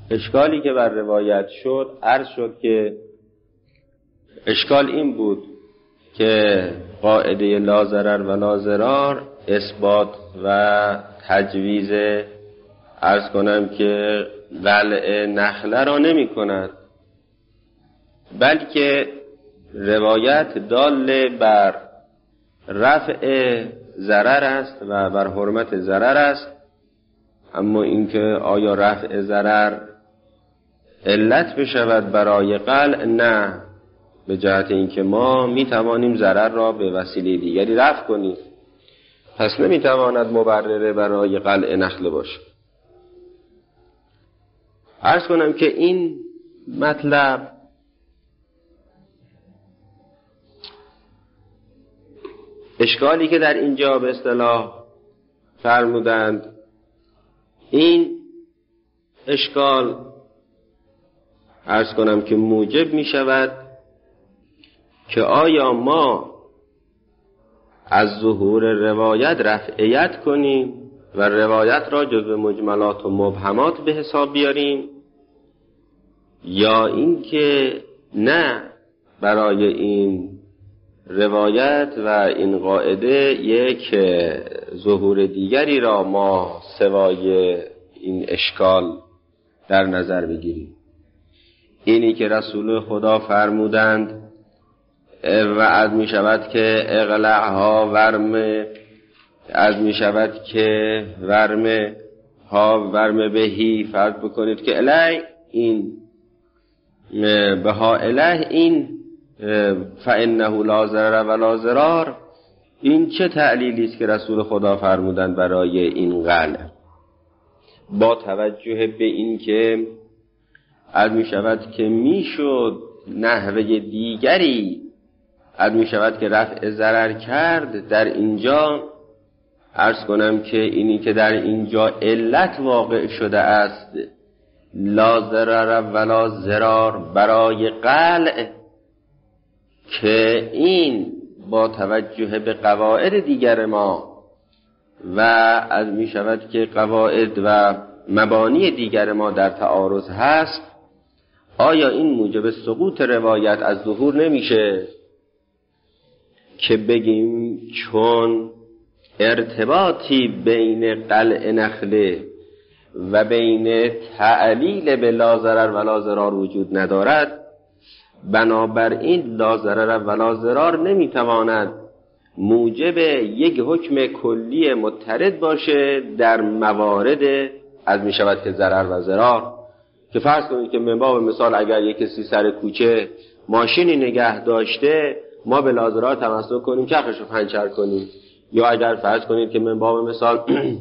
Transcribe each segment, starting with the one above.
اشکالی که بر روایت شد عرض شد که اشکال این بود که قاعده لا ضرر و لا ضرار اثبات و تجویز عرض کنم که قلع نخله را نمی کند، بلکه روایت دال بر رفع ضرر است و بر حرمت ضرر است. اما اینکه آیا رفع ضرر علت بشود برای قلع، نه، به جهت اینکه ما می توانیم ضرر را به وسیله دیگری رفع کنیم، پس نمی تواند مبرر برای قلع نخله باشد. عرض کنم که این مطلب اشکالی که در اینجا به اصطلاح فرمودند، این اشکال عرض کنم که موجب می شود که آیا ما از ظهور روایت رفعیت کنیم و روایت را جزو مجملات و مبهمات به حساب بیاریم، یا اینکه نه، برای این روایت و این قاعده یک ظهور دیگری را ما سوای این اشکال در نظر بگیریم. اینی که رسول خدا فرمودند و از می شود که اغلعها ورمه، از می شود که ورمه ها ورمه بهی، فرض بکنید که الی این بها الی این فانه لا ضرر و لا ضرار، این چه تعلیلی است که رسول خدا فرمودند برای این قلع؟ با توجه به این که از می شود که می شد نحوه دیگری از می شود که رفع ضرر کرد، در اینجا عرض کنم که اینی که در اینجا علت واقع شده است لا ضرر و لا ضرار برای قلع، که این با توجه به قواعد دیگر ما و از می شود که قواعد و مبانی دیگر ما در تعارض هست، آیا این موجب سقوط روایت از ظهور نمیشه که بگیم چون ارتباطی بین قلع نخله و بین تعلیل به لا ضرر و لا ضرار وجود ندارد، بنابراین لا ضرر و لا ضرار نمیتواند موجب یک حکم کلی مضطرد باشه در موارد از می شود که ضرر و ضرار. که فرض کنید که من باب مثال اگر یک کسی سر کوچه ماشینی نگه داشته، ما به لا ضرر تمسک کنیم چرخش رو پنچر کنیم، یا اگر فرض کنید که من باب مثال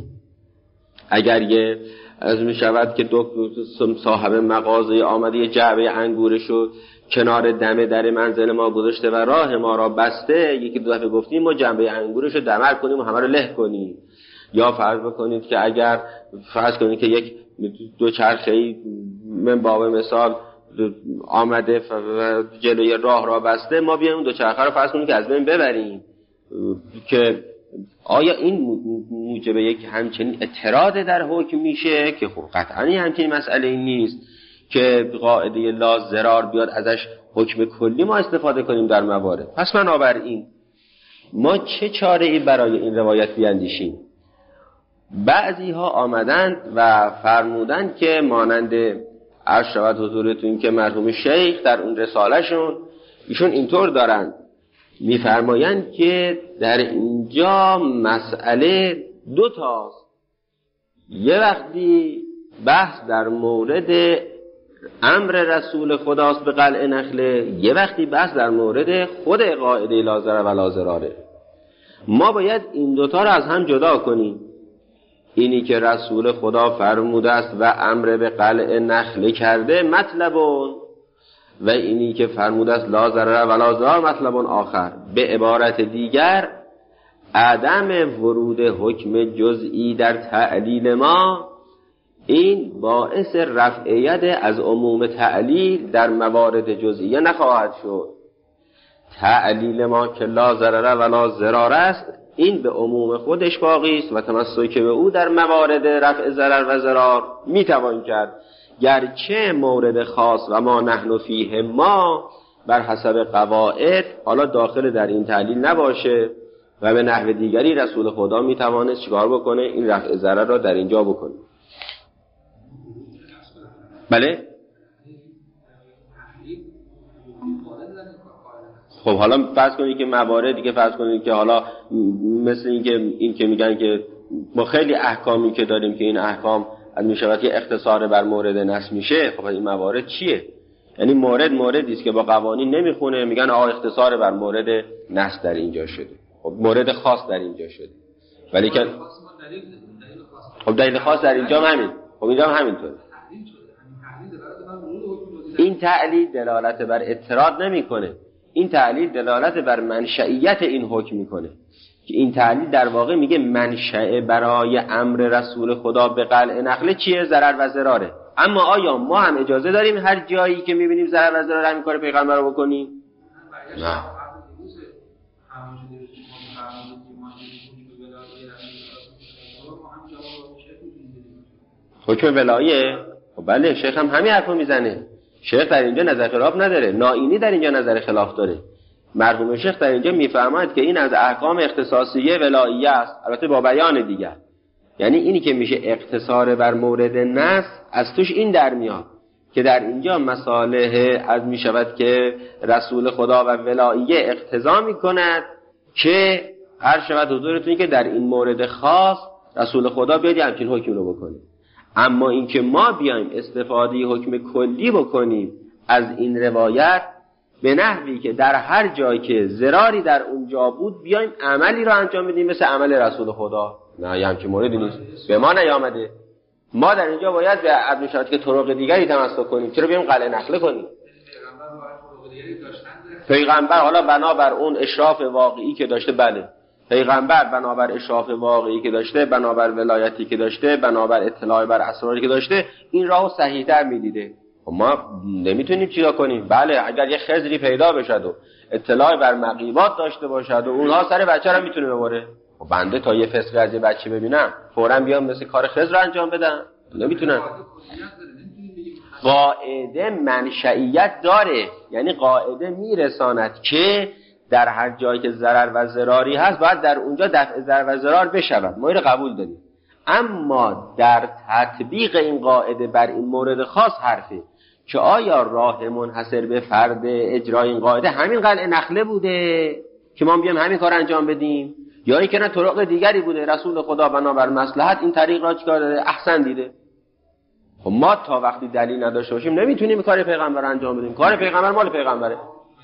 اگر یه از می شود که دو صاحب مغازه آمده یه جعبه انگورشو کنار دم در منزل ما گذاشته و راه ما را بسته، یکی دو دفعه گفتیم ما جنبه انگورشو دمر کنیم و همه رو له کنیم. یا فرض بکنید که اگر فرض کنید که یک دو چرخه‌ای من باب مثال آمده و جلوی راه را بسته، ما بیایم دو چرخه رو فرض کنیم که از بین ببریم، که آیا این موجب یک همچنین اعتراض در حکم میشه؟ که خب قطعا همچنین مسئله نیست که قاعده لا ضرار بیاد ازش حکم کلی ما استفاده کنیم در موارد. پس بنابراین ما چه چاره ای برای این روایت بیندیشیم؟ بعضی ها آمدند و فرمودند که مانند عرض شود حضورتون که مرحوم شیخ در اون رساله شون ایشون اینطور دارند، میفرمایند که در اینجا مسئله دو تاست. یه وقتی بحث در مورد امر رسول خداست به قلع نخله، یه وقتی بحث در مورد خود قاعده لا ضرر و لا ضراره. ما باید این دوتا رو از هم جدا کنیم. اینی که رسول خدا فرموده است و امر به قلع نخله کرده مطلبون، و اینی که فرموده است لا ضرر و لا ضرار مطلبون آخر. به عبارت دیگر عدم ورود حکم جزئی در تعلیل ما این باعث رفعیت از عموم تعلیل در موارد جزئیه نخواهد شد. تعلیل ما که لا ضرر و لا ضرار است، این به عموم خودش باقی است و تمسک به او در موارد رفع ضرر و ضرار میتوان کرد. گرچه مورد خاص و ما نحن فیه ما بر حسب قواعد حالا داخل در این تعلیل نباشه و به نحو دیگری رسول خدا میتوانست چیکار بکنه؟ این رفع ضرر را در اینجا بکنه. بله؟ خب حالا فرض کنید که مواردی که فرض کنید که حالا مثل این که میگن که با خیلی احکامی که داریم که این احکام از میشود که اختصار بر مورد نص میشه، خب این موارد چیه؟ یعنی موردی است که با قوانین نمیخونه، میگن آقا اختصار بر مورد نص در اینجا شده، خب مورد خاص در اینجا شده، ولی که خب دلیل خاص در اینجا همین، خب اینجا هم همینطوره. این تعلیل دلالت بر اضطراد نمیکنه، این تعلیل دلالت بر منشئیت این حکم میکنه که این تعلیل در واقع میگه منشأ برای امر رسول خدا به قلع نخله چیه؟ ضرر و ضراره. اما آیا ما هم اجازه داریم هر جایی که میبینیم ضرر و ضرار همین کار پیغمبر رو بکنیم؟ نه. حکم ولایه؟ بله، شیخ هم همین حرفو میزنه. شیخ در اینجا نظر خلاف نداره، نائینی در اینجا نظر خلاف داره. مرحوم شیخ در اینجا میفهمد که این از احکام اختصاصیه ولاییه است، البته با بیان دیگر. یعنی اینی که میشه اقتصار بر مورد نص، از توش این در میاد که در اینجا مصالح از میشود که رسول خدا و ولاییه اقتضا میکند که هر شود حضورتون که در این مورد خاص رسول خدا بیاد همچین حکم رو بکنه. اما اینکه ما بیایم استفاده حکم کلی بکنیم از این روایت به نحوی که در هر جایی که ضراری در اونجا بود بیایم عملی رو انجام بدیم مثل عمل رسول خدا، نه یه همچین موردی نیست، به ما نیامده. ما در اینجا باید به عدم شرط که طرق دیگری تمسک کنیم. چرا بیایم قلع نخله کنیم؟ پیغمبر حالا بنابر اون اشراف واقعی که داشته، بله پیغمبر بنابر اشراف واقعی که داشته، بنابر ولایتی که داشته، بنابر اطلاع بر اسراری که داشته، این راهو صحیح‌تر می‌دیده. ما نمیتونیم چیکار کنیم؟ بله اگر یه خضری پیدا بشد و اطلاع بر مغیبات داشته باشد و اونها سر بچه رو میتونه ببره، بنده تا یه فسق از یه بچه ببینم فوراً بیام مثل کار خضر رو انجام بدم؟ نمیتونم. قاعده منشئیت داره، یعنی قاعده میرساند که در هر جایی که ضرر و ضراری هست باید در اونجا دفع ضرر و ضرار بشود. ما این رو قبول داریم، اما در تطبیق این قاعده بر این مورد خاص حرفه که آیا راه منحصر به فرد اجرای این قاعده همین قلع نخله بوده که ما بیایم همین کار انجام بدیم، یا اینکه نه طرق دیگری بوده رسول خدا بنابر مصلحت این طریق را چیکار داده؟ احسن دیده. خب ما تا وقتی دلیل نداشته باشیم نمیتونیم کار پیغمبر انجام بدیم. کار پیغمبر مال پیغمبره،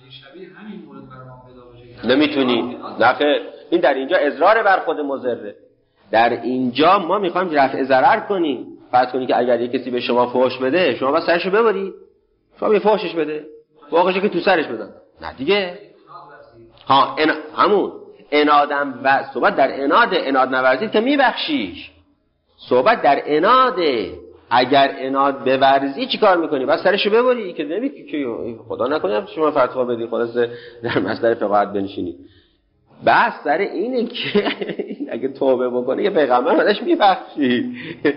نمیتونی. نخیر، این در اینجا اضرار بر خود مضره. در اینجا ما میخوایم رفع ضرر کنیم. فرض کنید که اگر یک کسی به شما فحش بده، شما باید سرشو ببرید، شما به فحشش بده، واقعش که تو سرش بدن، نه دیگه. ها همون انادم و صحبت در اناد نورزید که میبخشیش. صحبت در اناده. اگر اناد بورزی چی کار میکنی؟ باید سرشو ببری که نمیگی که خدا نکنه شما فتوا بدی خلاص در مصدر فقاهت بنشینی. بس سر اینه که اگه توبه بکنه یه پیغمبر ازش میبخشی.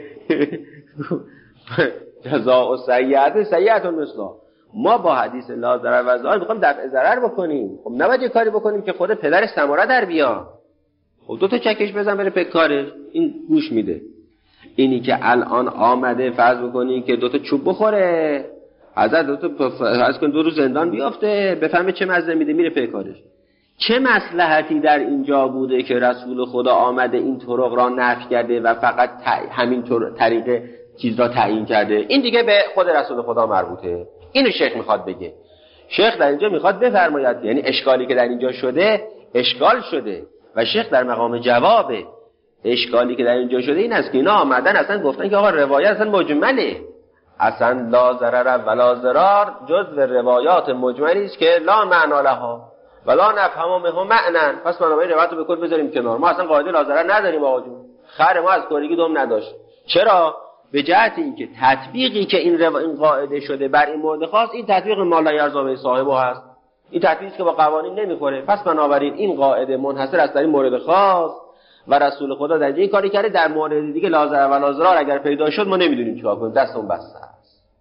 جزاء السیئة سیئة مثلها. ما با حدیث لا ضرر و ضرار میخوایم دفع ضرر بکنیم. خب نباید یه کاری بکنیم که خود پدر سماره در بیا. خب دو تا چکش بزن بره پکارش، این گوش میده. اینی که الان آمده فرض بکنی که دو تا چوب بخوره، حضرت دو تا فرض کن 2 روز زندان بیافته، بفهمه چه مزه میده میره پیکارش. چه مصلحتی در اینجا بوده که رسول خدا آمده این طرق را نفی کرده و فقط همین طریق چیز را تعیین کرده؟ این دیگه به خود رسول خدا مربوطه. اینو شیخ میخواد بگه. شیخ در اینجا میخواد بفرماید یعنی اشکالی که در اینجا شده اشکال شده و شیخ در مقام جوابه. اشکالی که در اینجا شده این است که اینا آمدن اصلا گفتن که آقا روایت اصلا مجمله، اصلا لا ضرر ولا ضرار جزء روایات مجملی است که لا معنا لها ولا نفهم منه معنی. پس بنابراین روایت رو به کل بذاریم کنار. ما اصلا قاعده لا ضرر نداریم آقا جون. خر ما از کارگی دوم نداشت. چرا؟ به جهت اینکه تطبیقی که این قاعده شده بر این مورد خاص، این تطبیق ما لا یرضا به صاحبه هست. این تطبیقی که با قوانین نمیخوره. پس بنابراین این قاعده منحصر است در این مورد خاص و رسول خدا در این کاری کرده. در مورد دیگه لا ضرر ولا ضرار اگر پیدا شد ما نمیدونیم چیکار کنیم، دستمون بسته است.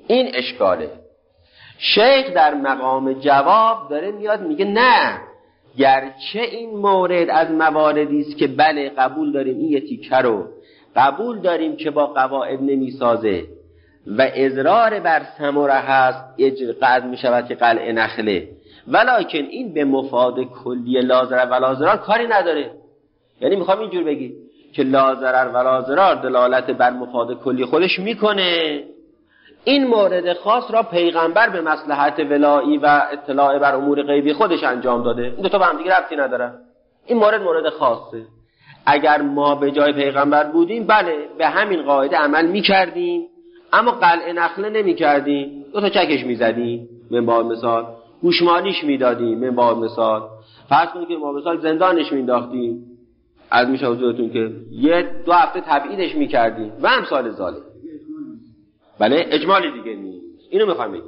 این اشکاله. شیخ در مقام جواب داره میاد میگه نه، گرچه این مورد از مواردی است که بله قبول داریم این یه تیکه رو قبول داریم که با قواعد نمیسازه و اضرار بر ثمره هست، قد می شود که قلع نخله، ولکن این به مفاد کلی لا ضرر ولا ضرار کاری نداره. یعنی میخوام اینجور بگی که لا ضرر ولا ضرار دلالت بر مفاد کلی خودش میکنه، این مورد خاص را پیغمبر به مصلحت ولایی و اطلاع بر امور غیبی خودش انجام داده. این دو تا به هم دیگه ربطی نداره. این مورد خاصه. اگر ما به جای پیغمبر بودیم بله به همین قاعده عمل میکردیم، اما قلع نخله نمیکردیم، دو تا چکش میزدیم من باب مثال، گوشمالیش میدادیم من باب مثال، فرض کنید که ما مثال زندانش مینداختیم، از میشه حضورتون که یه دو هفته تبعیدش میکردیم و امثال ذالک. بله اجمالی دیگه نیست. اینو میخوام بگم.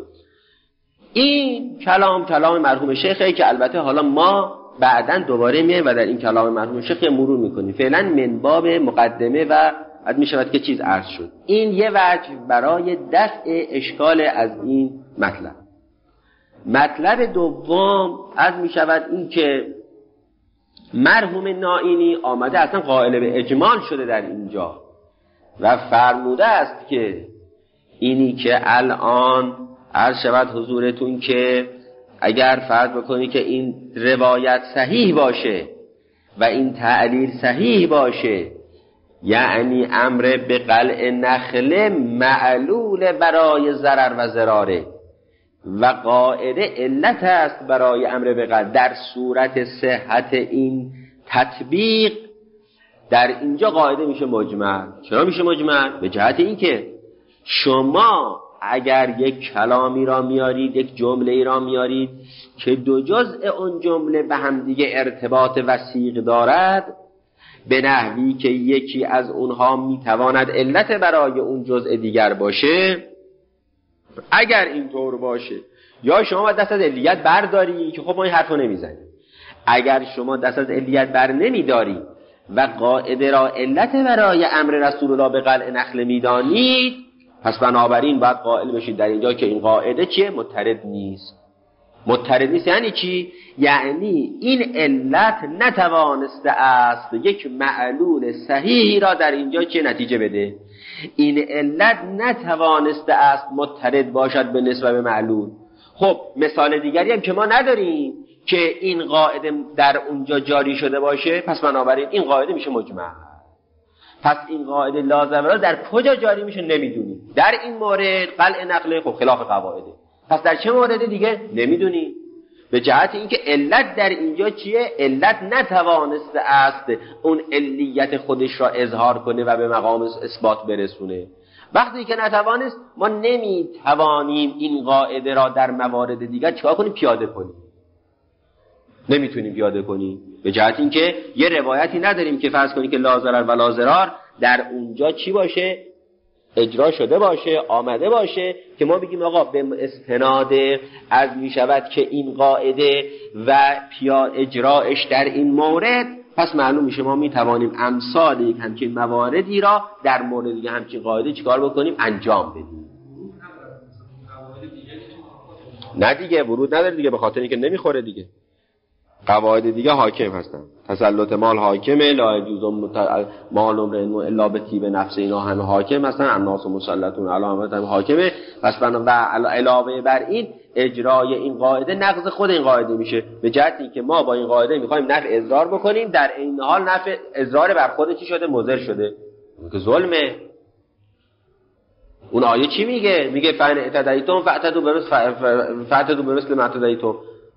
این کلام مرحوم شیخه که البته حالا ما بعداً دوباره میایم و در این کلام مرحوم شیخ مرور میکنیم. فعلا من باب مقدمه و از میشود که چیز عرض شد. این یه وجه برای دفع اشکال از این مطلب. مطلب دوم از میشود این که مرحوم نائینی آمده اصلا قائل به اجمال شده در اینجا و فرموده است که اینی که الان عرض شود حضورتون که اگر فرض بکنی که این روایت صحیح باشه و این تعلیل صحیح باشه، یعنی امر به قلع نخله معلول برای ضرر و ضراره و قاعده علت است برای امر به قلع، در صورت صحت این تطبیق در اینجا قاعده میشه مجمل. چرا میشه مجمل؟ به جهت این که شما اگر یک کلامی را میارید، یک جمله را میارید که دو جزء اون جمله به هم دیگه ارتباط وثیق دارد، به نحوی که یکی از اونها میتواند علت برای اون جزء دیگر باشه، اگر اینطور باشه یا شما باید دست از علیت برداری که خب ما این حرفو نمیزنیم. اگر شما دست از علیت بر نمیداری و قاعده را علت برای امر رسول الله به قلع نخله میدانید، پس بنابراین باید قائل بشید در اینجا که این قاعده چیه؟ مضطرد نیست. مضطرد نیست یعنی چی؟ یعنی این علت نتوانسته است یک معلول صحیحی را در اینجا چه نتیجه بده. این علت نتوانسته است مضطرد باشد به نسبت به معلول. خب مثال دیگری هم که ما نداریم که این قاعده در اونجا جاری شده باشه، پس بنابراین این قاعده میشه مجمع. پس این قاعده لازمه در کجا جاری میشه نمیدونیم. در این مورد قلع نقله خب خلاف قواعده، پس در چه مورد دیگه نمیدونیم. به جهت اینکه علت در اینجا چیه؟ علت نتوانسته است اون علیت خودش را اظهار کنه و به مقام اثبات برسونه. وقتی که نتوانست ما نمیتوانیم این قاعده را در موارد دیگر چیکار کنیم؟ پیاده کنیم. نمیتونیم پیاده کنیم به جهت اینکه یه روایتی نداریم که فرض کنیم که لا ضرر و لا ضرار در اونجا چی باشه؟ اجرا شده باشه، آمده باشه که ما بگیم آقا به استناد از میشود که این قاعده و اجراش در این مورد، پس معلوم میشه ما میتوانیم امثال یک همچین مواردی را در مورد دیگه همچین قاعده چیکار بکنیم؟ انجام بدیم. نه دیگه ورود نداره دیگه، به خاطر اینکه نمیخوره دیگه. قواعد دیگه حاکم هستن. تسلط مال حاکمه، لا یجوز مال امرئ الا بطیب نفس، اینا همه حاکم هستن. الناس مسلطون علی امرهم حاکمه. پس و علاوه بر این اجرای این قاعده نقض خود این قاعده میشه، به جهت اینکه ما با این قاعده میخوایم نفع اضرار بکنیم، در این حال نفع اضرار بر خود چی شده؟ مضر شده، که ظلمه. اون آیه چی میگه؟ میگه فان اعتدیتم فاعتدوا بمثل ما اعتدیتم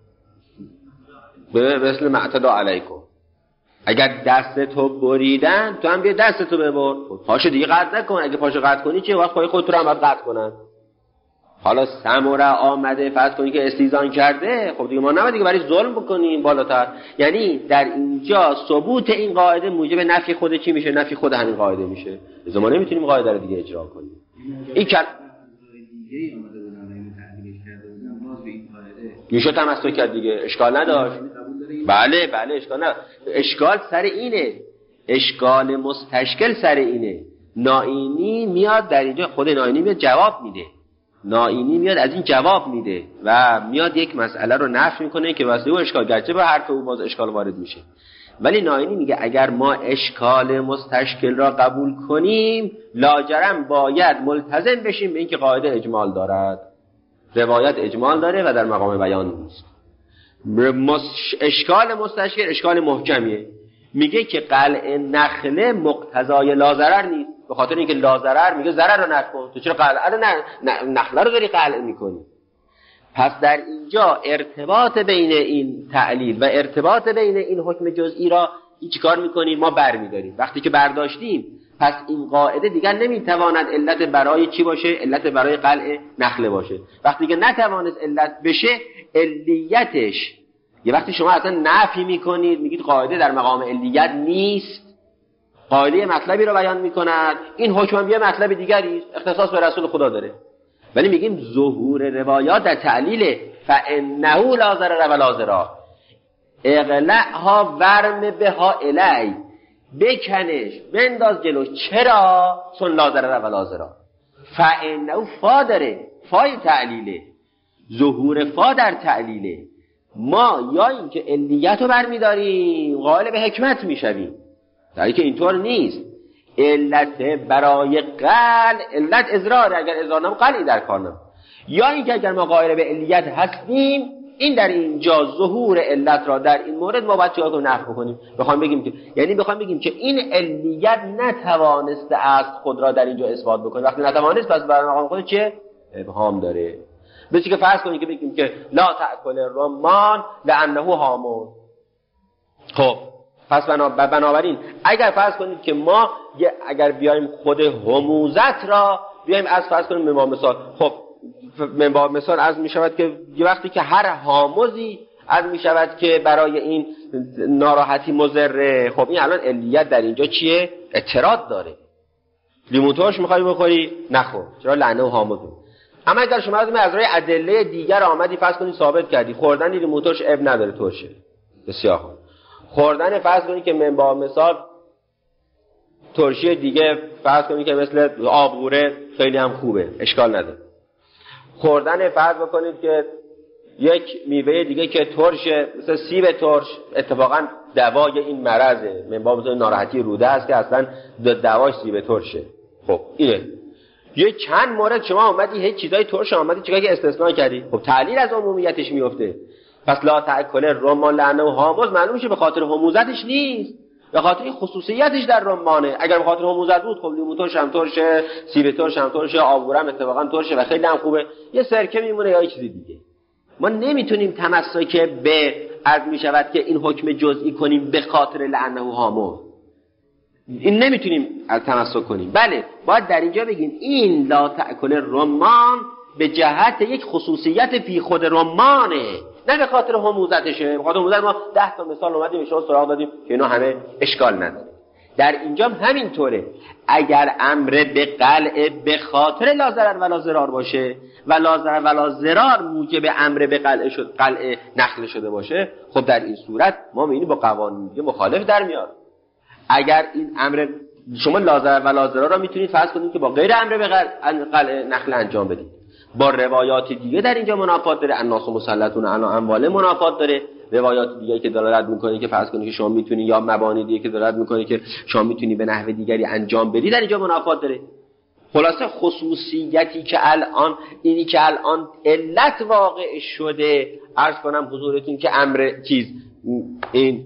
به مثل معتدا علیکم. اگر دست تو بریدن تو هم بیا دست تو ببر، پاشو دیگه قطع نکن. اگه پاشو قطع کنی چه وقت پای خودت رو هم باید قطع کنن. حالا سموره آمده فرض کنی که استیزان کرده، خب دیگه ما نباید دیگه برای ظلم بکنیم بالاتر. یعنی در اینجا ثبوت این قاعده موجب نفی خود چی میشه؟ نفی خود همین قاعده میشه. لذا ما نمیتونیم قاعده رو دیگه اجرا کنیم. این میشه تمسک کرد دیگه، اشکال نداشت. بله اشکال نداشت. اشکال سر اینه، اشکال مستشکل سر اینه. نائینی میاد در اینجا، خود نائینی میاد جواب میده. نائینی میاد از این جواب میده و میاد یک مسئله رو نفی میکنه که واسه او اشکال، گرچه به حرف او باز اشکال وارد میشه. ولی نائینی میگه اگر ما اشکال مستشکل را قبول کنیم لاجرم باید ملتزم بشیم به اینکه قاعده اجمال دارد، روایت اجمال داره و در مقام بیان نیست. اشکال مستشکل اشکال محکمیه. میگه که قلع نخله مقتضای لازرر نیست، به خاطر اینکه لازرر میگه ضرر رو نکن، تو چرا قلعه رو نخله رو داری قلع میکنی؟ پس در اینجا ارتباط بین این تعلیل و ارتباط بین این حکم جزئی را چیکار میکنیم؟ ما برمیداریم. وقتی که برداشتیم پس این قاعده دیگر نمیتواند علت برای چی باشه؟ علت برای قلع نخله باشه. وقتی که نتوانست علت بشه، علیتش یه وقتی شما اصلا نفی میکنید، میگید قاعده در مقام علیت نیست، قاعده مطلبی رو بیان میکند، این حکم بیا مطلب دیگری است، اختصاص به رسول خدا داره. ولی میگیم ظهور روایات در تعلیل فانه لا ضرر ولا ضرار، اغلعها ورم بها الی، بکنش بنداز جلو. چرا؟ چون لا ضرر ولا ضرار. فانه فا داره، فای تعلیله، ظهور فا در تعلیله. ما یا اینکه علیت رو برمیداریم قائل به حکمت میشویم، در حالی که اینطور نیست. علت برای قلع، علت اضرار، اگر اضرار نم قلعی در کار نم. یا اینکه اگر ما قائل به علیت هستیم، این در اینجا ظهور علت را در این مورد ما باید چیکار کنیم؟ نفی کنیم. بخوام بگیم که این علیت نتوانسته است خود را در اینجا اثبات بکنه. وقتی نتوانست پس بر مقام خود چه؟ ابهام داره. بسی که فرض کنید که بگیم که لا تأکل الرمان لانه هامون. خب پس بنابراین اگر فرض کنید که ما اگر بیایم خود هموزت را بیایم از فرض کنیم به مثال، خب من با مثال عرض می شود که یه وقتی که هر هاموزی عرض می شود که برای این ناراحتی مضره، خب این الان علیت در اینجا چیه؟ اعتراض داره. لیمون ترش میخوای بخوری؟ نخور، چرا لعنه و هاموز. اما اگر شما از راه ادله دیگر آمدی فرض کنید ثابت کردی خوردن لیمون ترش اب نداره، ترشه، بسیار خوب. خوردن فرض کنید که من با مثال ترشی دیگه فرض کنید که مثل آبغوره خیلی هم خوبه، اشکال نداره. خوردن فرض بکنید که یک میوه دیگه که ترشه، مثل سیب ترش، اتفاقا دوای این مرضه، من با مثلا ناراحتی روده است که اصلا دوای سیب ترشه. خب اینه یه چند مورد شما آمدی هیچ چیزای ترش آمدی چیکار که استثناء کردی، خب تعلیل از عمومیتش میفته. پس لا تأکل رمان لعنه و هاموز معلوم میشه به خاطر هموزتش نیست، به خاطر خصوصیتش در رمانه. اگر به خاطر هموزت بود خب لیمو ترش هم ترشه، سیب ترش هم ترشه، آبگوره هم اتفاقا ترشه و خیلی هم خوبه، یه سرکه میمونه یا یه چیزی دیگه. ما نمیتونیم تمسک به عرض میشود که این حکم جزئی کنیم به خاطر لعنه و هاموز، این نمیتونیم از تمسک کنیم. بله باید در اینجا بگیم این لا تأکل رمان به جهت یک خصوصیت فی خود رمانه، نه به خاطر هموزتشه. به خاطر هموزت ما 10 تا مثال اومدیم شما سراغ دادیم که اینا همه اشکال نداره. در اینجا همین طوره. اگر امر به قلع به خاطر لا ضرر ولا ضرار باشه و لا ضرر ولا ضرار موجب امر به قلع نخل شده باشه، خب در این صورت ما میبینیم با قوانین مخالف در میاد. اگر این امر شما لا ضرر ولا ضرار را میتونید فرض کنید که با غیر امر به قلع نخل انجام بدید، با روایات دیگه در اینجا منافات داره. الناس مسلطون علی اموالهم منافات داره. روایات دیگه که دلالت میکنه که فرض کنید که شما میتونی، یا مبانی دیگه که دلالت میکنه که شما میتونی به نحو دیگری انجام بدی در اینجا منافات داره. خلاصه خصوصیتی که الان اینی که الان علت واقع شده، عرض کنم حضورتون که امر چیز این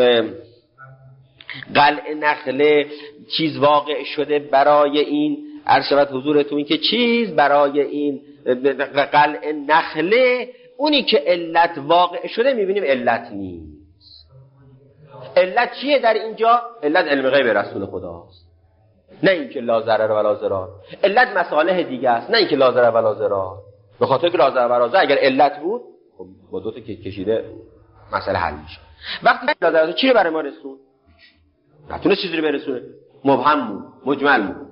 قلع نخله چیز واقع شده برای این، عرض شود حضورتون که چیز برای این قلع نخله، اونی که علت واقع شده میبینیم علت نیست. علت چیه در اینجا؟ علت علم غیب رسول خداست، نه اینکه لا ضرر ولا ضرار. علت مصالح دیگه است، نه اینکه لا ضرر ولا ضرار. به خاطر که لا ضرر ولا ضرار اگر علت بود خب با دو تا کشیده مسئله حل میشه. وقتی لا ضرر چی رو برای ما رسون؟ نتونست چیزی رو برسونه، مبهم بود، مجمل بود.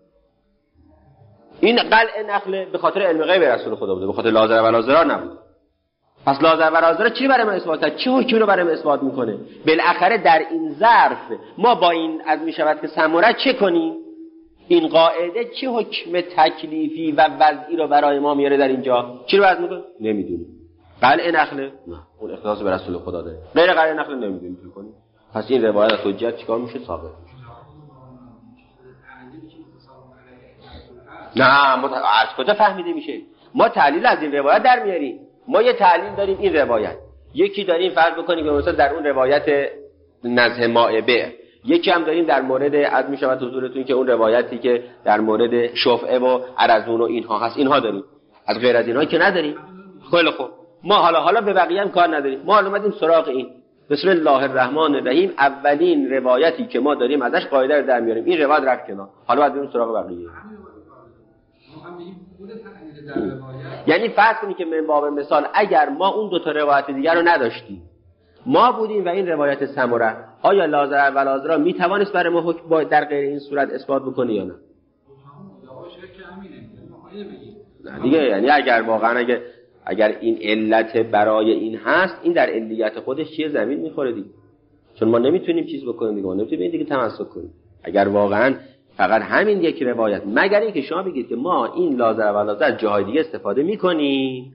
این قلع نخله به خاطر علم غیب رسول خدا بوده، به خاطر لا ضرر ولا ضرار نبود. پس لا ضرر ولا ضرار چی برای ما اثبات کرد؟ چه حکمی رو برای ما اثبات میکنه؟ بالاخره در این ظرف ما با این از میشود که سمره چه کنیم؟ این قاعده چه حکم تکلیفی و وضعی رو برای ما میاره در اینجا؟ چی رو وضع میکنه؟ نمیدونیم. قلع نخله؟ نه، اون اختصاص به رسول خدا داره. غیر قلع نخله نمیدونیم چی کنیم. پس این روایت از حجت چیکار میشه؟ ثابت میشه. نه، از کجا فهمیده میشه؟ ما تعلیل از این روایت در میاریم. ما یه تعلیل داریم این روایت. یکی داریم فرض بکنیم که مثلا در اون روایت نزه مائبه، یکی هم داریم در مورد از میشود حضورتون که اون روایتی که در مورد شفعه و ارزون و اینها هست، اینها داریم. از غیر از اینها که نداریم. خیلی خوب، ما حالا به بقیه هم کار نداریم. ما اومدیم سراغ این بسم الله الرحمن الرحیم، اولین روایتی که ما داریم ازش قاعده رو در میاریم. این روایت رفت کنار، حالا باید بریم سراغ بقیه. یعنی فرض کنید که من باب مثال اگر ما اون دو تا روایت دیگر رو نداشتیم، ما بودیم و این روایت سمره، آیا لازر و لازرا میتوانست برای ما حکم در غیر این صورت اثبات بکنه یا نه؟ نه دیگه، یعنی اگر واقعا اگر این علت برای این هست، این در علیت خودش چیه زمین میخوره دیگه، چون ما نمیتونیم چیز بکنیم دیگه، ما نمیتونیم دیگه تمسک کنیم. اگر واقعا فقط همین یک روایت، مگر اینکه شما بگید که ما این لازر و لازر جای دیگه استفاده میکنیم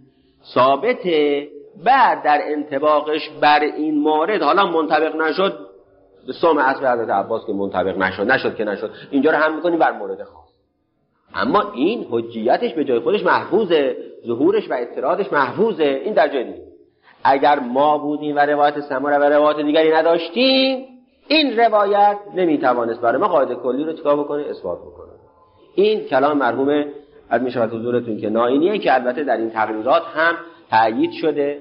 ثابته، بعد در انطباقش بر این مورد حالا منطبق نشد، به سوم اصل حضرت عباس که منطبق نشد، اینجا رو هم میکنیم بر مورد خاص. اما این حجیتش به جای خودش محفوظه، ظهورش و اطرادش محفوظه. این در جای دیگه. اگر ما بودیم و روایت سمره و روایت دیگری نداشتیم، این روایت نمیتوانست برای ما قاعده کلی رو چیکار بکنه؟ اثبات بکنه. این کلام مرحوم از میشود حضورتون که نائینیه، که البته در این تقریرات هم تأیید شده.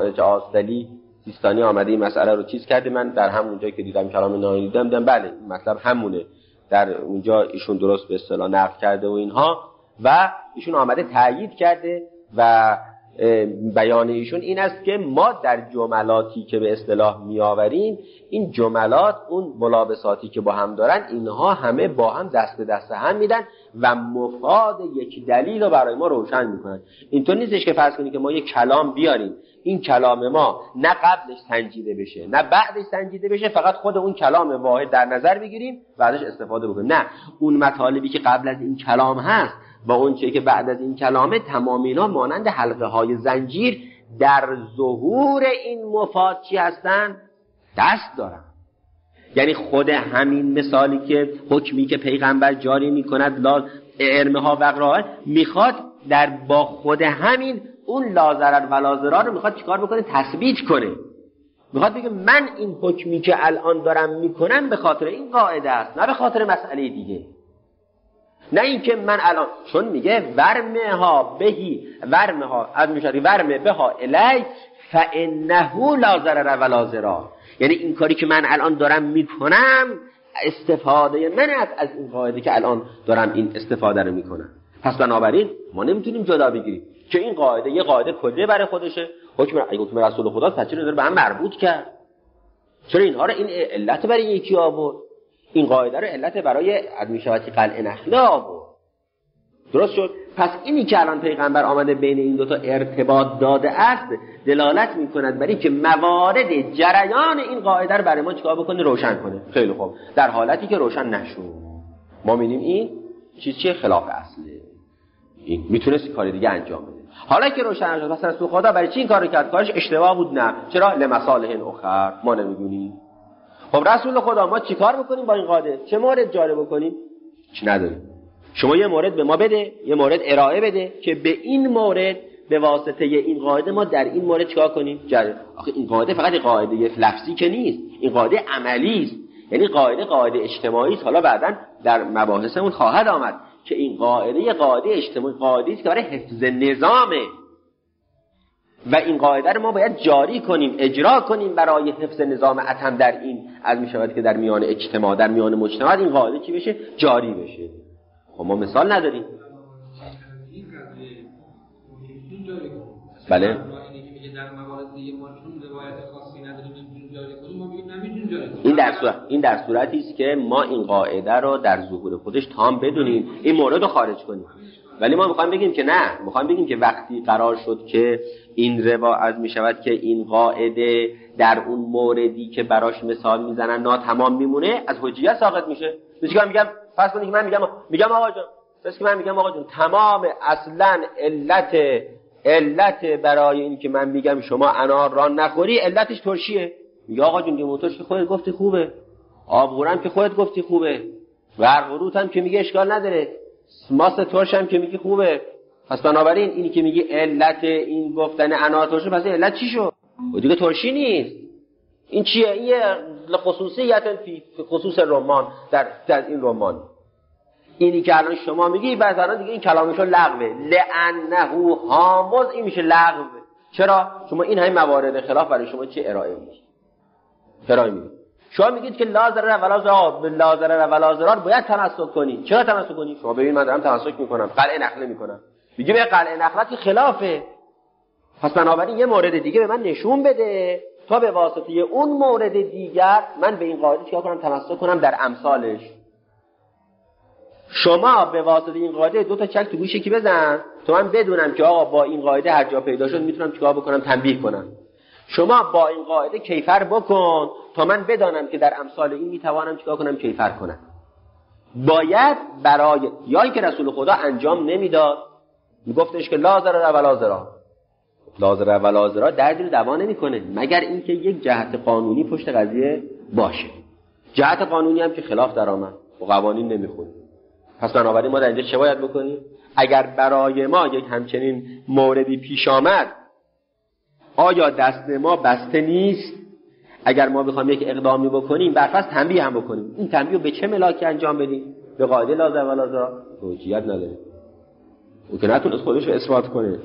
آستلی سیستانی آمده این مسئله رو چیز کرده. من در همون جایی که دیدم کلام نائینی دیدم بله این مطلب همونه، در اونجا ایشون درست به اصطلاح نقل کرده و اینها، و ایشون آمده تأیید کرده و بیان ایشون این است که ما در جملاتی که به اصطلاح میآوریم، این جملات اون ملابساتی که با هم دارن، اینها همه با هم دست به دست هم میدن و مفاد یک دلیل رو برای ما روشن میکنن. اینطور نیستش که فرض کنید که ما یک کلام بیاریم، این کلام ما نه قبلش سنجیده بشه نه بعدش سنجیده بشه، فقط خود اون کلام واحد در نظر بگیریم بعدش استفاده بکنیم. نه، اون مطالبی که قبل از این کلام هست با اون چیزی که بعد از این کلامه، تمام اینا مانند حلقه های زنجیر در ظهور این مفاد چی هستن؟ دست دارن. یعنی خود همین مثالی که حکمی که پیغمبر جاری میکند لا ارمها وقرا، میخواد در با خود همین اون لازرر و لازرا رو میخواد چیکار بکنه؟ تثبیت کنه. میخواد بگه من این حکمی که الان دارم میکنم به خاطر این قاعده است، نه به خاطر مسئله دیگه. نه اینکه من الان، چون میگه ورمها از میشاری ورمه بها الی فانه لا ضرر ولا ضرار، یعنی این کاری که من الان دارم میکنم استفاده من از این قاعده که الان دارم این استفاده رو میکنم. پس بنابراین ما نمیتونیم جدا بگیریم که این قاعده یه قاعده کلی برای خودشه، حکم رسول خدا پس چرا داره به هم مربوط کرد؟ چرا اینها رو این علت برای یکی آورد، این قاعده رو علت برای عدم شواتی قلع نخله آورد؟ درست شد؟ پس اینی که الان پیغمبر آمده بین این دوتا ارتباط داده است، دلالت میکند بر این که موارد جریان این قاعده رو برای ما چیکار بکنه؟ روشن کنه. خیلی خوب، در حالتی که روشن نشد ما می‌بینیم این چیه؟ خلاف اصله. این میتونست کار دیگه انجام بده. حالا که روشن نشد، پس رسول خدا برای چی این کارو کرد؟ کارش اشتباه بود؟ نه. چرا؟ لمصالح اخر ما نمیدونیم. خب رسول خدا ما چیکار بکنیم با این قاعده؟ چه مورد جاری بکنیم؟ چی نداریم. شما یه مورد به ما بده، یه مورد ارائه بده که به این مورد به واسطه این قاعده ما در این مورد چیکار کنیم؟ آخه این قاعده فقط قاعده لفظی که نیست، این قاعده عملی است. یعنی قاعده اجتماعی است. حالا بعداً در مباحثمون خواهد آمد که این قاعده اجتماعی، قاعده است که برای حفظ نظامه و این قاعده رو ما باید جاری کنیم، اجرا کنیم برای حفظ نظام اتم در این از میشود که در میان اجتماع، در میان مجتمع این قاعده چی بشه؟ جاری بشه. خب ما مثال نداریم. بله. این در صورتی است که ما این قاعده رو در ظهور خودش تام بدونیم، این مورد رو خارج کنیم. ولی ما میخوایم بگیم که نه، میخوایم بگیم که وقتی قرار شد که این روایت میشود که این قاعده در اون موردی که براش مثال میزنن ناتمام میمونه، از حجیت ساقط میشه. میگم فرض کنید که من میگم آقا جان، پس که من میگم آقا جان تمام اصلا علت برای این که من میگم شما انار را نخوری علتش ترشیه. میگه آقا جون لیمو ترش که خودت گفتی خوبه، آبغورم که خودت گفتی خوبه، ورقروت هم که میگه اشکال نداره، ماست ترش هم که میگه خوبه. پس بنابراین اینی که میگه علت این گفتن انار ترشه، پس علت چی شد؟ و دیگه ترشی نیست. این چیه؟ این خصوصیت فی خصوص رمان در این رمان. اینی که الان شما میگی بعد الان دیگه این کلامشو لغوه، لانه حامض، این میشه لغو. چرا؟ شما این همین موارد خلاف برای شما چه ارائه میدید؟ شما میگید که لا ضرر ولا ضرار باید تمسک کنی. چرا تمسک کنی؟ شما ببین من دارم تمسک میکنم، قلع نخله میکنم. میگه به قلع نخلت خلافه. پس بنابراین یه مورد دیگه به من نشون بده تا به واسطه اون مورد دیگر من به این قاعده چیکار کنم؟ تمسک کنم در امثالش. شما به واسطه این قاعده دو تا چک تو گوش یکی بزن تا من بدونم که آقا با این قاعده هر جا پیدا شد میتونم چیکار بکنم؟ تنبیه کنم. شما با این قاعده کیفر بکن تا من بدانم که در امثال این میتوانم چیکار کنم؟ کیفر کنم. باید برای یا اینکه رسول خدا انجام نمیداد، میگفتش که لا ضرر ولا ضرار دردی رو دوا نمیکنه مگر اینکه یک جهت قانونی پشت قضیه باشه. جهت قانونی هم که خلاف درآمد و قوانین نمیخونه. پس بنابراین ما در اینجا چه باید بکنیم؟ اگر برای ما یک همچنین موردی پیش آمد، آیا دست ما بسته نیست؟ اگر ما بخوایم یک اقدامی بکنیم برفرض تنبیه هم بکنیم، این تنبیه رو به چه ملاکی انجام بدیم؟ به قاعده لا ضرر ولا ضرار توجیهت نداره. او که نتونست خودش رو اثبات کنه.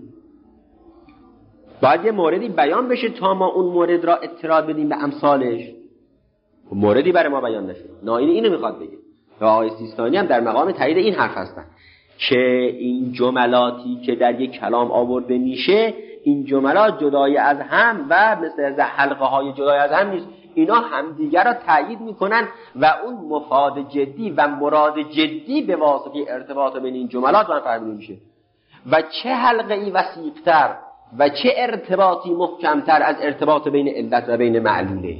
باید یه موردی بیان بشه تا ما اون مورد را اعتراض بدیم به امثالش. موردی برای ما بیان نشد. ناینی اینو میخواد بگه. و آقای سیستانی هم در مقام تایید این حرف هستن که این جملاتی که در یک کلام آورده میشه، این جملات جدای از هم و مثل از حلقه های جدای از هم نیست. اینا همدیگر را تایید میکنن و اون مفاد جدی و مراد جدی به واسطه ارتباط بین این جملات من فهمیده میشه. و چه حلقه ای وسیع‌تر و چه ارتباطی محکمتر از ارتباط بین علت و بین معلوله؟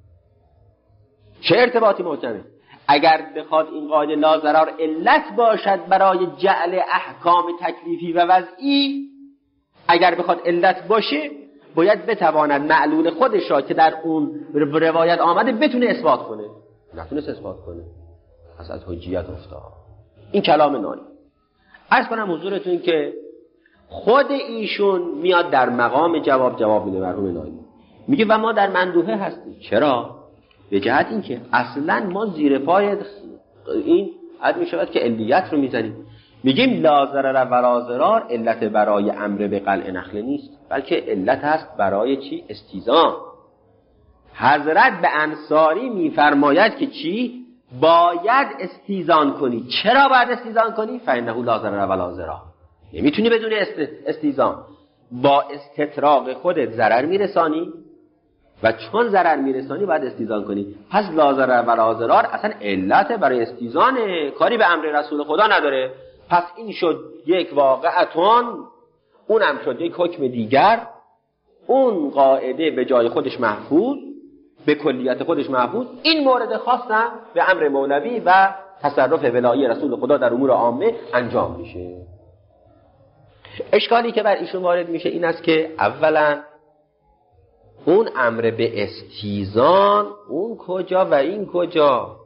چه ارتباطی محکمه؟ اگر بخواد این قاعده لا ضرر علت باشد برای جعل احکام تکلیفی و وضعی، اگر بخواد علت باشه باید بتواند معلول خودش را که در اون روایت آمده بتونه اثبات کنه. نتونست اثبات کنه، پس از حجیت افتاد. این کلام نانی. عرض کنم حضورتون که خود ایشون میاد در مقام جواب میده مرحوم نانی. میگه و ما در مندوحه هستیم. چرا؟ به جهت این که اصلا ما زیر پای این عد میشود که علیت رو میزنیم. میگیم لا ضرر ولا ضرار علت برای امر به قلع نخله نیست، بلکه علت هست برای چی؟ استیزان. حضرت به انصاری میفرماید که چی؟ باید استیزان کنی. چرا باید استیزان کنی؟ فإنه لا ضرر ولا ضرار. نمیتونی بدون استیزان. با استطراق خودت ضرر میرسانی و چون ضرر میرسانی باید استیزان کنی. پس لا ضرر ولا ضرار اصلا علت برای استیزانه، کاری به امر رسول خدا نداره. پس این شد یک واقعتون، اونم شد یک حکم دیگر. اون قاعده به جای خودش محفوظ، به کلیت خودش محفوظ. این مورد خاصم به امر مولوی و تصرف ولایی رسول خدا در امور عامه انجام میشه. اشکالی که بر ایشون وارد میشه این است که اولا اون امر به استیزان اون کجا و این کجا؟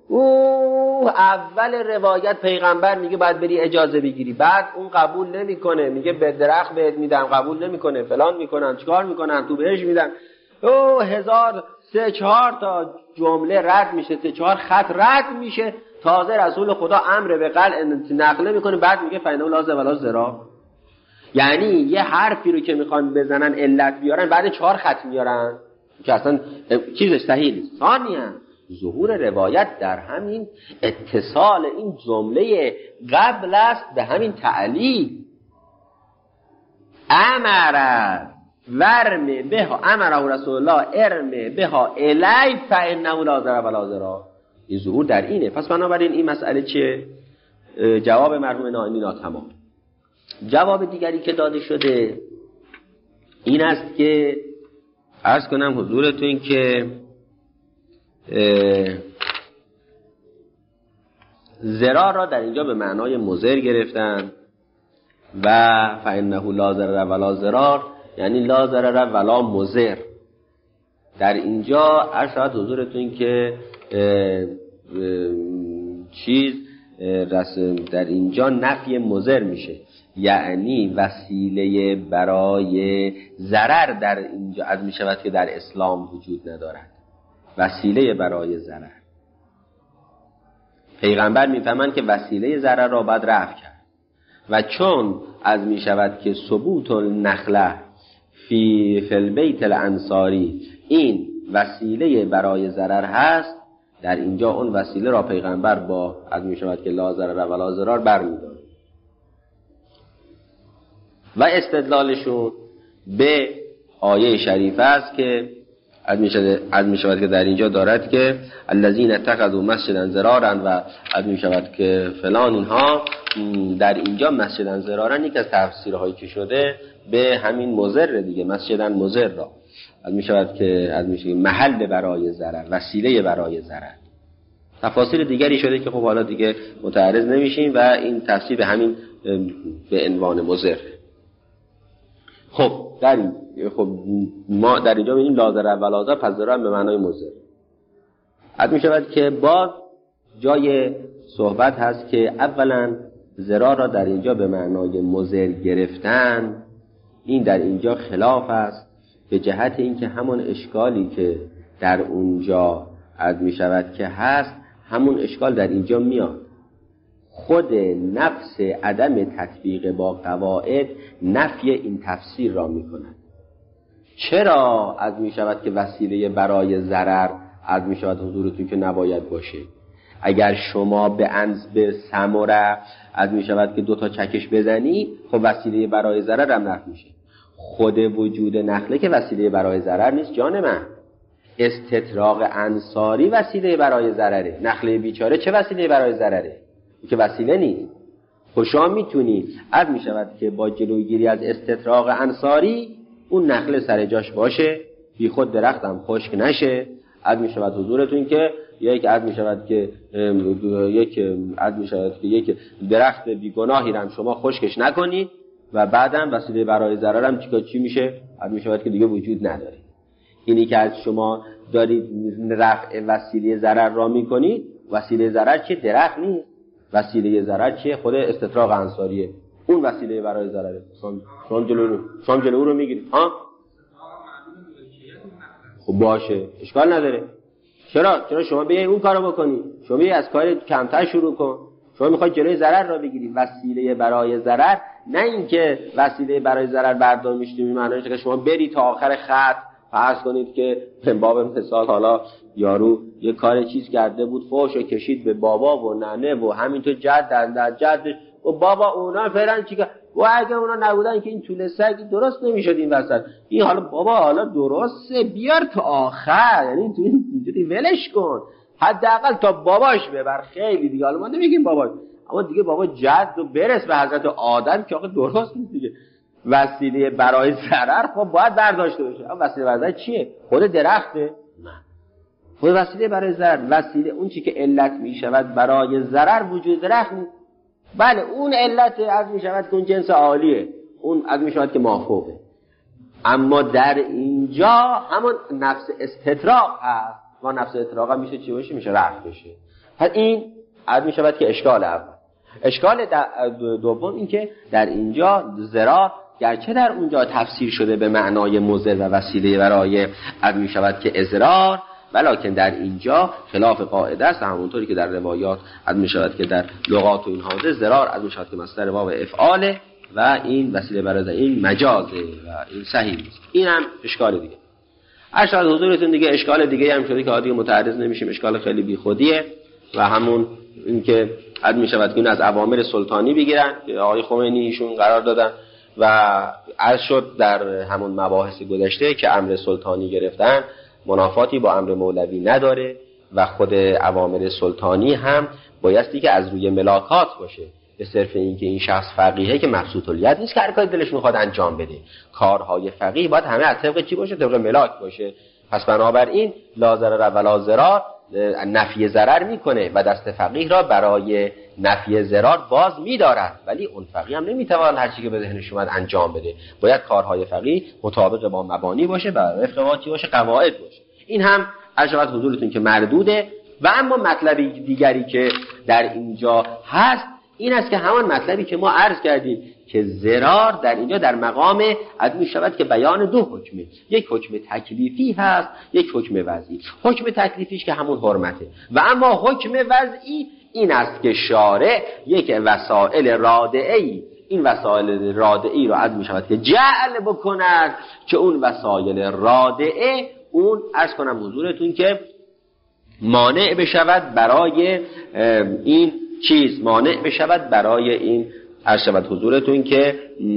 اول روایت پیغمبر میگه باید بری اجازه بگیری، بعد اون قبول نمیکنه، میگه به درخت بهت میدم، قبول نمیکنه، فلان میکنن، چیکار میکنن، تو بهش میدن. 1004 تا جمله رد میشه، 3-4 خط رد میشه، تازه رسول خدا امر به قلع نقله میکنه، بعد میگه فإنه لا ضرر ولا ضرار. یعنی یه حرفی رو که میخوان بزنن علت بیارن بعد 4 خط میارن که اصلا چیزش صحیح نیست. ثانیاً ظهور روایت در همین اتصال این جمله قبل است به همین تعلیل. امره رسول الله ارم بها الی فانه لا ضرر ولا ضرار. این ظهور در اینه. پس بنابراین این مسئله چه؟ جواب مرحوم نائینی ناتمام. جواب دیگری که داده شده این است که عرض کنم حضورتون که ضرار را در اینجا به معنای مضر گرفتن و فإنه لا ضرر ولا ضرار، یعنی لا ضرر ولا مضر. در اینجا عرض شد حضورتون که در اینجا نفی مضر میشه، یعنی وسیله برای ضرر در اینجا از می شود که در اسلام وجود ندارد. وسیله برای ضرر، پیغمبر میفهمند که وسیله ضرر را باید رفع کرد و چون از می شود که ثبوت النخله فی البیت الانصاری این وسیله برای ضرر هست، در اینجا اون وسیله را پیغمبر با از می شود که لا ضرر ولا ضرار برمی‌دارد و استدلالشون به آیه شریفه است که از می شود که در اینجا دارد که الذین اتخذوا مسجدا ضرارا و از می شود که فلان اینها. در اینجا مسجدا ضرارا یک از تفسیرهایی که شده به همین مضر دیگه، مسجدا مضر را از می شود که از می شود محل برای ضرر، وسیله برای ضرر. تفاسیر دیگری شده که خب حالا دیگه متعرض نمیشیم و این تفسیر به همین به عنوان مضر. خب ما در اینجا می‌بینیم لا ضرر ولا ضرار، پس ضرر به معنای مضر. حد می شود که باز جای صحبت هست که اولا ضرر را در اینجا به معنای مضر گرفتن، این در اینجا خلاف است به جهت اینکه همون اشکالی که در اونجا عد می شود که هست، همون اشکال در اینجا میاد. خود نفس عدم تطبیق با قواعد نفی این تفسیر را می کند. چرا عد می شود که وسیله برای ضرر عد می شود حضورتون که نباید باشه؟ اگر شما به ثمره عد می شود که 2 چکش بزنی، خب وسیله برای ضرر هم نفی میشه. خود وجود نخله که وسیله برای ضرر نیست جان من. استطراق انصاری وسیله برای ضرره. نخله بیچاره چه وسیله برای ضرره؟ که وسیله نیست. خوشا میتونی عد می شود که با جلوگیری از استطراق انصاری اون نخله سر جاش باشه، بی خود درختم خشک نشه. عد می شود حضورتون که یک درخت بیگناهی رو شما خشکش نکنید و بعدم وسیله برای ضرر هم چی میشه؟ عد می شود که دیگه وجود نداره. اینی که از شما دارید رفع وسیله ضرر را میکنید، وسیله ضرر چه؟ درخت نیست. وسیله ضرر چه؟ خود استطراق انصاریه. اون وسیله برای ضرره. شما جلو رو میگیرید. خب باشه، اشکال نداره. چرا شما بیایی اون کارو بکنی؟ شما بیایی از کار کمتر شروع کن. شما میخواید جلوی ضرر را بگیری، وسیله برای ضرر، نه اینکه وسیله برای ضرر بردار میشید. معنیش که شما بری تا آخر خط، فرض کنید که باب مثال حالا یارو یه کار چیز کرده بود، فحشو کشید به بابا و ننه و همینطور جدش و بابا اونا فعلا چیکار و اگه اونا نبودن که این طول سگ درست نمیشد این وسط. این حالا بابا حالا درسته بیار تا آخر، یعنی تو اینجوری ولش کن، حداقل تا باباش ببر. خیلی دیگه حالا ما نمیگیم بابا، اما دیگه بابا جد و برس به حضرت آدم که آقا درست نیست دیگه. وسیله برای ضرر خب باید برداشته بشه. اما وسیله برای ضرر چیه؟ خود درخته؟ نه. خود وسیله برای ضرر، وسیله اون چی که علت میشود برای ضرر وجود درخت نیست. بله اون علت از میشود که اون جنس عالیه، اون از میشود که مافوقه، اما در اینجا همون نفس استطراق هست و نفس استطراق هم میشه چی باشه؟ میشه رفع بشه. پس این از میشود که اشکال اول. اشکال دوم این که در اینجا ضرر گرچه در اونجا تفسیر شده به معنای مضر و وسیله برای از میشود که اضرار، ولکن در اینجا خلاف قاعده است، همونطوری که در روایات از میشود که در لغات و این حاضر ضرر از میشود که مصدر واو افعاله و این وسیله برای این مجازه و این صحیح نیست. این هم اشکال دیگه. اشکال حضورتون دیگه اشکال دیگه هم شده که عادی متعرض نمیشیم، اشکال خیلی بیخودیه و همون این که از میشود که این از اوامر سلطانی بگیرن که آقای خمینی ایشون قرار دادن و عرض شد در همون مباحث گذشته که امر سلطانی گرفتن منافاتی با امر مولوی نداره و خود اوامر سلطانی هم بایستی که از روی ملاکات باشه، به صرف اینکه این شخص فقیهه که مبسوط الید نیست که هر کاری دلش میخواد انجام بده. کارهای فقیه باید همه از طبق چی باشه؟ طبق ملاک باشه. پس بنابراین لا ضرر ولا ضرار نفی ضرر میکنه و دست فقیه را برای نفی ضرر باز میدارد، ولی اون فقیه هم نمیتواند هر چی که به ذهنش اومد انجام بده. باید کارهای فقیه مطابق با مبانی باشه و وفق باشه، قواعد باشه. این هم عرض شود حضورتون که مردوده. و اما مطلبی دیگری که در اینجا هست این است که همان مطلبی که ما عرض کردیم که ضرار در اینجا در مقام از می شود که بیان دو حکمه، یک حکم تکلیفی هست، یک حکم وضعی. حکم تکلیفیش که همون حرمته و اما حکم وضعی این است که شارع یک وسائل رادعی، این وسائل رادعی رو از می شود که جعل بکند که اون وسائل رادعه اون عرض کنم حضورتون که مانع بشود برای این چیز، مانع بشود برای این عرض شود حضورتون که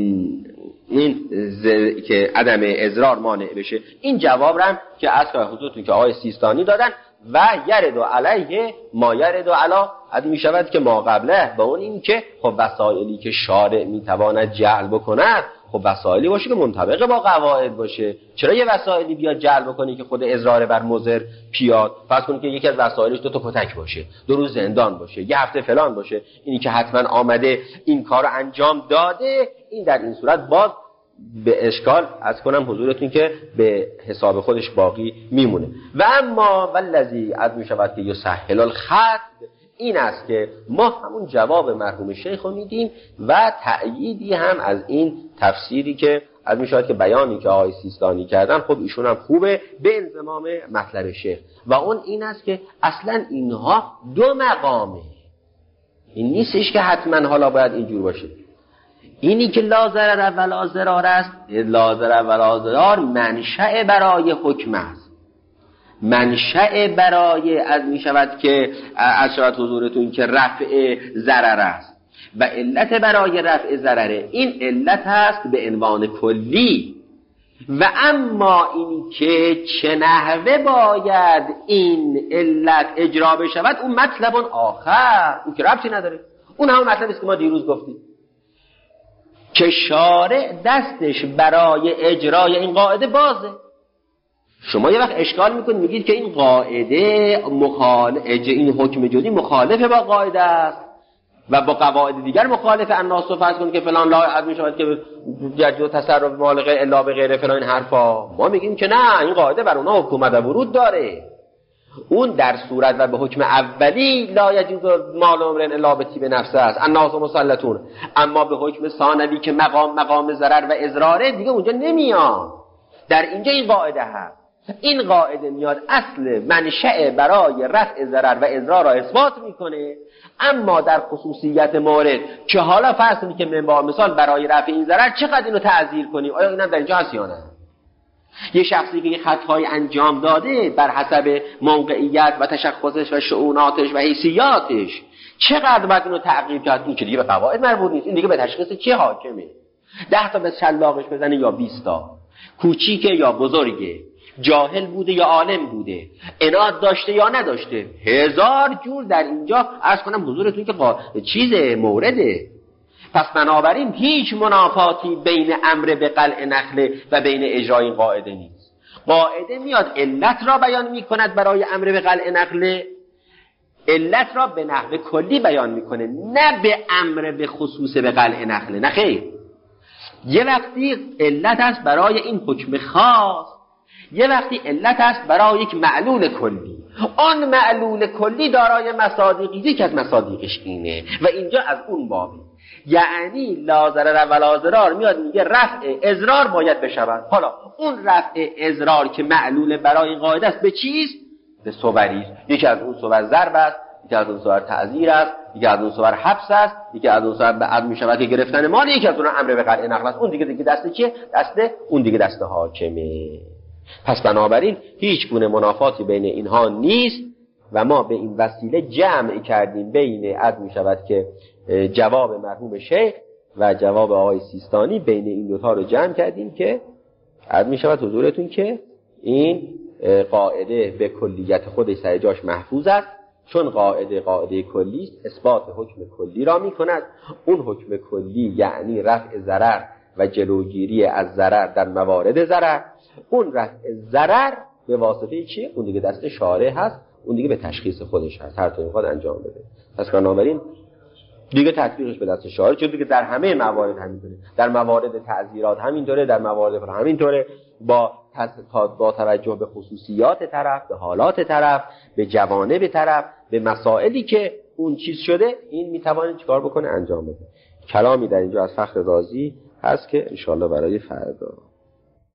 این که عدم اضرار مانع بشه. این جواب رو هم که از حضورتون که آقای سیستانی دادن و یرد علیه ما یرد علا از می شود که ما قبله با اون این که خب وسائلی که شارع می تواند جعل بکند خب وسائلی باشه که منطبق با قواعد باشه. چرا یه وسائلی بیاد جعل بکنی که خود اضرار بر مضر پیاد؟ فرض کنید که یکی از وسائلش 2 تا کتک باشه، 2 روز زندان باشه، 1 هفته فلان باشه، اینی که حتما آمده این کارو انجام داده، این در این صورت باز به اشکال از کنم حضورتون که به حساب خودش باقی میمونه. و اما والذی عد می شود که یسهل الخط، این است که ما همون جواب مرحوم شیخ رو میدیم و تأییدی هم از این تفسیری که از می شود که بیانی که آقای سیستانی کردن خب ایشون هم خوبه به انضمام مطلب شیخ و اون این است که اصلا اینها 2 مقامه. این نیستش که حتما حالا باید اینجور باشه. اینی که لا ضرر و لا ضرار است، لا ضرر و لا ضرار منشأ برای حکم است، منشأ برای از می شود که از شود حضورتون که رفع ضرر است و علت برای رفع ضرره این علت است به عنوان کلی. و اما اینی که چه نحوه باید این علت اجرا بشود اون مطلب آخر، اون که ربطی نداره. اون همون مطلبی است که ما دیروز گفتیم که شارع دستش برای اجرای این قاعده بازه. شما یه وقت اشکال میکنید میگید که این قاعده این حکم جدی مخالف با قاعده است و با قواعد دیگر مخالف. الناس رو فرض کنید که فلان لا حد میشود که جدو تصرف مالقه الا به غیر فلان این حرفا. ما میگیم که نه، این قاعده بر اونها حکومت ورود داره. اون در صورت و به حکم اولی لا یجوز مال امرئ الا بطیب نفسه است، الناس مسلطون. اما به حکم ثانوی که مقام ضرر و اضراره دیگه اونجا نمیاد. در اینجا این قاعده هست. این قاعده میاد اصل منشأ برای رفع ضرر و اضرار را اثبات میکنه. اما در خصوصیت مورد که حالا فرض کنید که مثال برای رفع این ضرر چقدر اینو تعزیر کنیم، آیا اینم در اینجا هست یا نه؟ یه شخصی که یه خطایی انجام داده بر حسب موقعیت و تشخصش و شؤوناتش و حیثیاتش چقدر باید اینو تعقیب کرد؟ این که دیگه به قواعد مربوط نیست، این دیگه به تشخیص چه حاکمه. 10 تا به شلاقش بزنه یا 20 تا، کوچیکه یا بزرگه، جاهل بوده یا عالم بوده، عناد داشته یا نداشته، 1000 جور در اینجا عرض کنم حضورتون که چیز مورده. پس بنابراین هیچ منافاتی بین امر به قلع نخله و بین اجرای این قاعده نیست. قاعده میاد علت را بیان میکند برای امر به قلع نخله، علت را به نحو کلی بیان میکنه، نه به امر به خصوص به قلع نخله. نه خیر، یه وقتی علت است برای این حکم خاص، یه وقتی علت است برای یک معلول کلی. آن معلول کلی دارای مصادیقی، یک از مصادیقش اینه و اینجا از اون بابه. یعنی لا ضرر و لا ضرار میاد میگه رفع اضرار باید بشود. حالا اون رفع اضرار که معلول برای قاعده است به چیست؟ به صوری. یکی از اون صور ضرب است، یکی از اون صور تعزیر است، یکی از اون صور حبس است، یکی از اون صور بعد میشود که گرفتن مال، یکی از اون امر به قلع نقل است. اون دیگه دست چیه؟ اون دیگه دست حاکمه. پس بنابراین هیچ گونه منافاتی بین اینها نیست و ما به این وسیله جمع کردیم بین عد می شود که جواب مرحوم شیخ و جواب آقای سیستانی، بین این دوتا رو جمع کردیم که عد می شود حضورتون که این قاعده به کلیت خودش سر جاش محفوظ است، چون قاعده کلی است، اثبات حکم کلی را می کند. اون حکم کلی یعنی رفع ضرر و جلوگیری از ضرر در موارد ضرر. اون رفع ضرر به واسطه چیه؟ اون دیگه دست شارع هست، اون دیگه به تشخیص خودش هست، هر طور میخواد انجام بده. پس بنابراین دیگه تطبیقش به دست شارع، چون دیگه در همه موارد همینطوره، در موارد تعزیرات همینطوره، در موارد فلان همینطوره، با توجه به خصوصیات طرف، به حالات طرف، به جوانب طرف، به مسائلی که اون چیز شده، این میتونه چیکار بکنه، انجام بده. کلامی در اینجا از فخر رازی هست که انشاءالله برای فردا